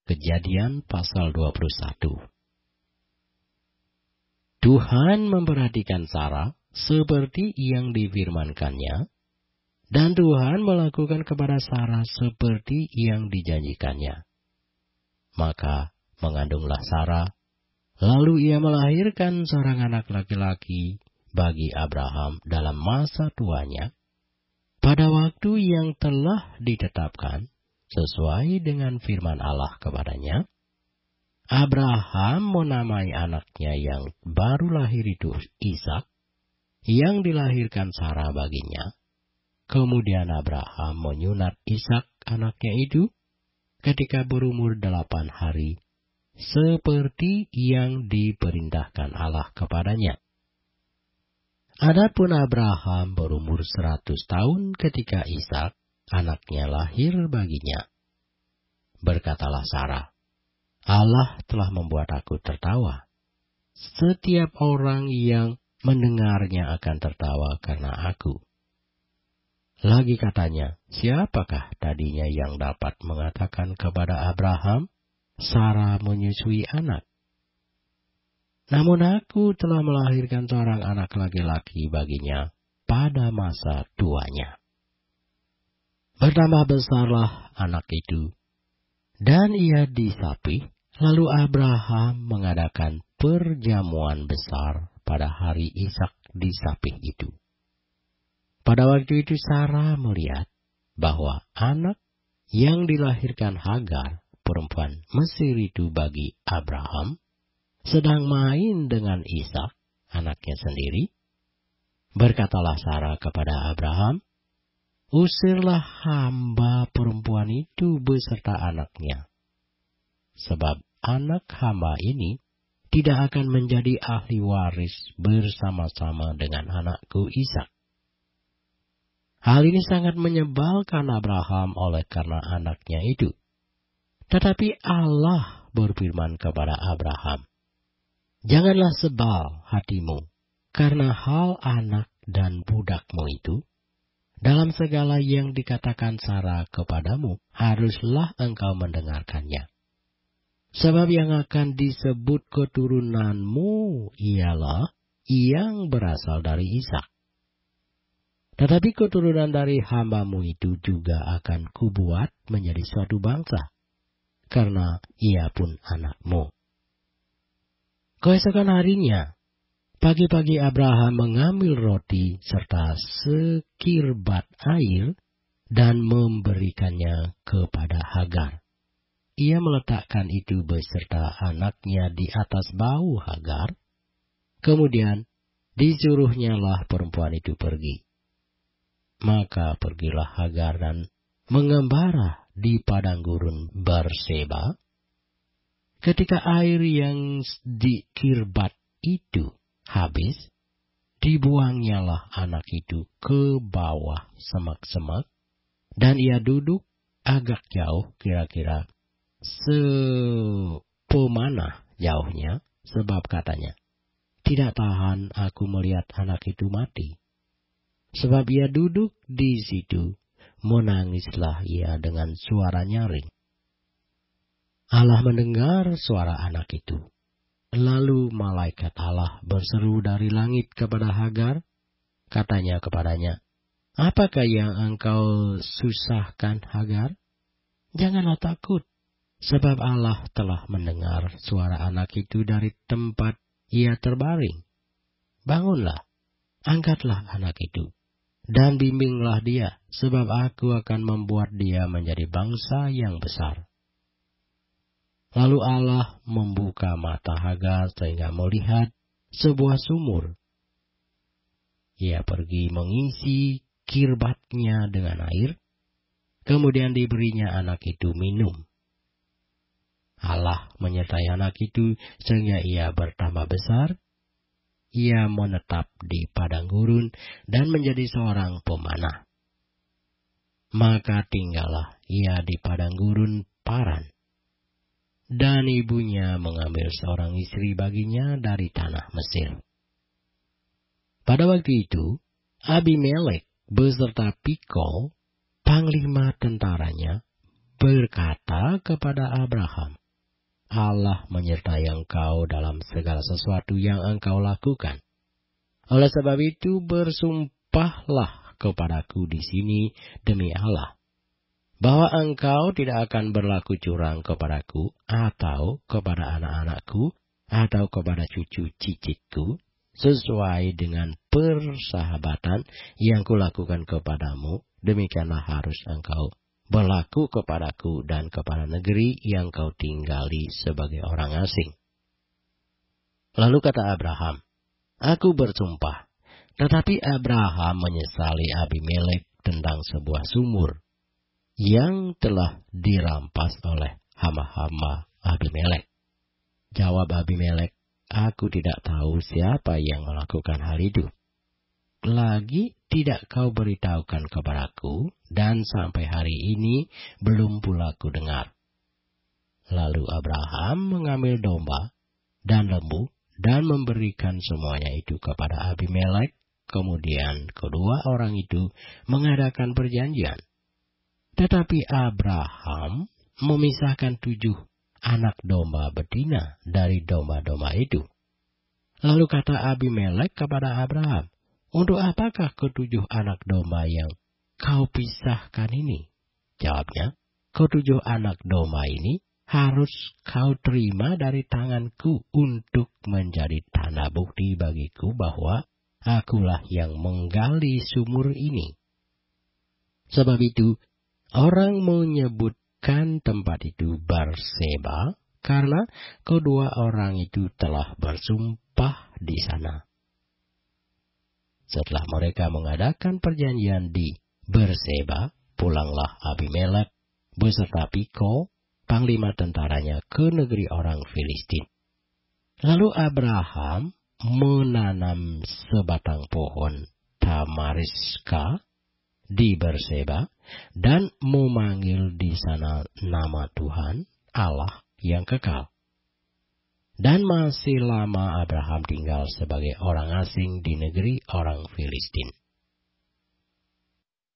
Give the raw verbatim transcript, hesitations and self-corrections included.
Kejadian pasal dua puluh satu. Tuhan memperhatikan Sarah seperti yang difirmankannya, dan Tuhan melakukan kepada Sarah seperti yang dijanjikannya. Maka mengandunglah Sarah, lalu ia melahirkan seorang anak laki-laki bagi Abraham dalam masa tuanya, pada waktu yang telah ditetapkan sesuai dengan firman Allah kepadanya. Abraham menamai anaknya yang baru lahir itu Ishak, yang dilahirkan Sarah baginya. Kemudian Abraham menyunat Ishak anaknya itu ketika berumur delapan hari, seperti yang diperintahkan Allah kepadanya. Adapun Abraham berumur seratus tahun ketika Ishak anaknya lahir baginya. Berkatalah Sarah, Allah telah membuat aku tertawa. Setiap orang yang mendengarnya akan tertawa karena aku. Lagi katanya, siapakah tadinya yang dapat mengatakan kepada Abraham, Sarah menyusui anak? Namun aku telah melahirkan seorang anak laki-laki baginya pada masa tuanya. Bertambah besarlah anak itu, dan ia disapih. Lalu Abraham mengadakan perjamuan besar pada hari Ishak disapih itu. Pada waktu itu Sarah melihat bahwa anak yang dilahirkan Hagar, perempuan Mesir itu bagi Abraham, sedang main dengan Ishak, anaknya sendiri. Berkatalah Sarah kepada Abraham, usirlah hamba perempuan itu beserta anaknya, sebab anak hamba ini tidak akan menjadi ahli waris bersama-sama dengan anakku Ishak. Hal ini sangat menyebalkan Abraham oleh karena anaknya itu. Tetapi Allah berfirman kepada Abraham, janganlah sebal hatimu karena hal anak dan budakmu itu. Dalam segala yang dikatakan Sarah kepadamu, haruslah engkau mendengarkannya. Sebab yang akan disebut keturunanmu ialah yang berasal dari Ishak. Tetapi keturunan dari hambamu itu juga akan kubuat menjadi suatu bangsa, karena ia pun anakmu. Keesokan harinya, pagi-pagi Abraham mengambil roti serta sekirbat air dan memberikannya kepada Hagar. Ia meletakkan itu beserta anaknya di atas bahu Hagar. Kemudian disuruhnyalah perempuan itu pergi. Maka pergilah Hagar dan mengembara di padang gurun Berseba. Ketika air yang dikirbat itu habis, dibuangnyalah anak itu ke bawah semak-semak, dan ia duduk agak jauh, kira-kira sepemanah jauhnya, sebab katanya, tidak tahan aku melihat anak itu mati. Sebab ia duduk di situ, menangislah ia dengan suara nyaring. Allah mendengar suara anak itu. Lalu malaikat Allah berseru dari langit kepada Hagar, katanya kepadanya, apakah yang engkau susahkan Hagar? Janganlah takut, sebab Allah telah mendengar suara anak itu dari tempat ia terbaring. Bangunlah, angkatlah anak itu, dan bimbinglah dia, sebab aku akan membuat dia menjadi bangsa yang besar. Lalu Allah membuka mata Hagar sehingga melihat sebuah sumur. Ia pergi mengisi kirbatnya dengan air, kemudian diberinya anak itu minum. Allah menyertai anak itu sehingga ia bertambah besar. Ia menetap di padang gurun dan menjadi seorang pemanah. Maka tinggallah ia di padang gurun Paran. Dan ibunya mengambil seorang istri baginya dari tanah Mesir. Pada waktu itu, Abimelek beserta Pikol, panglima tentaranya, berkata kepada Abraham, Allah menyertai engkau dalam segala sesuatu yang engkau lakukan. Oleh sebab itu bersumpahlah kepadaku di sini demi Allah, bahwa engkau tidak akan berlaku curang kepadaku, atau kepada anak-anakku, atau kepada cucu cicitku, sesuai dengan persahabatan yang kulakukan kepadamu. Demikianlah harus engkau berlaku kepadaku dan kepada negeri yang kau tinggali sebagai orang asing. Lalu kata Abraham, aku bersumpah. Tetapi Abraham menyesali Abimelek tentang sebuah sumur yang telah dirampas oleh hamba-hamba Abimelek. Jawab Abimelek, aku tidak tahu siapa yang melakukan hal itu. Lagi tidak kau beritahukan kepadaku, dan sampai hari ini belum pula ku dengar. Lalu Abraham mengambil domba dan lembu dan memberikan semuanya itu kepada Abimelek. Kemudian kedua orang itu mengadakan perjanjian. Tetapi Abraham memisahkan tujuh anak domba betina dari domba-domba itu. Lalu kata Abimelek kepada Abraham, untuk apakah ketujuh anak domba yang kau pisahkan ini? Jawabnya, ketujuh anak domba ini harus kau terima dari tanganku untuk menjadi tanda bukti bagiku bahwa akulah yang menggali sumur ini. Sebab itu, orang menyebutkan tempat itu Berseba, karena kedua orang itu telah bersumpah di sana. Setelah mereka mengadakan perjanjian di Berseba, pulanglah Abimelek beserta Piko, panglima tentaranya, ke negeri orang Filistin. Lalu Abraham menanam sebatang pohon tamariska di Berseba dan memanggil di sana nama Tuhan Allah yang kekal. Dan masih lama Abraham tinggal sebagai orang asing di negeri orang Filistin.